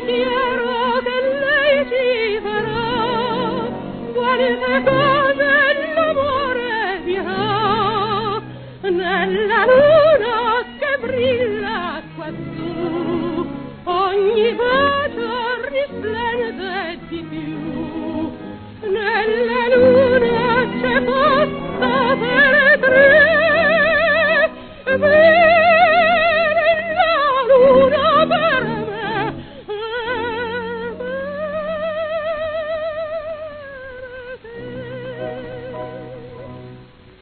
dichiaro che lei ci farà qualche cosa l'amore dirà nella luna che brilla quassù ogni bacio risplende di più nella luna c'è posto per tre